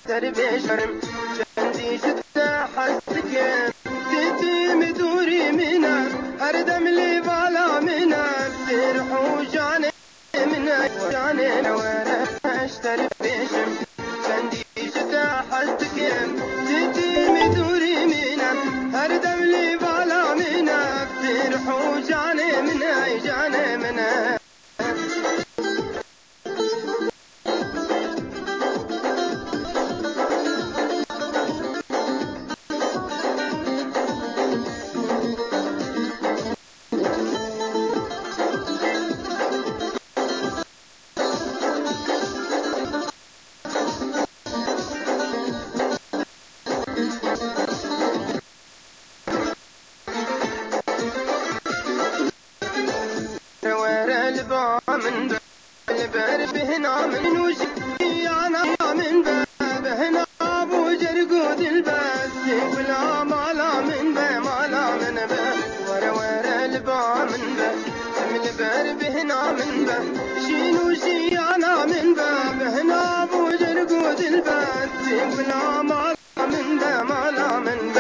تربي شرم شندي شتا حسكن تتي مدوري منا هردم لي بالا منا سرحو جاني منا جاني نوانا اشتري بيشم شندي شتا حسكن تتي مدوري منا هردم لي بالا منا سرحو جاني منا جاني منا من البر بهنا من وجهي انا من بهنا ابو جرقود البس ولا مالا من مالا من ورا البا من البر بهنا من شينو شي انا من بهنا ابو جرقود البس ولا مالا من مالا من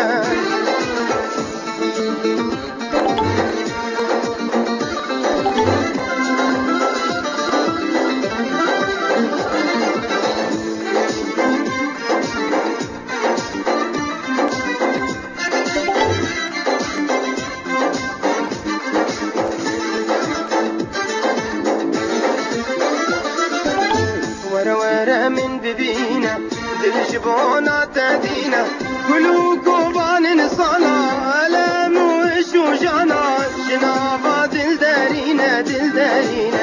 ورا من ببينا دل شبونا تدينا كلو قوبان صلاة ألم وشوجانا شنابا دل دارينا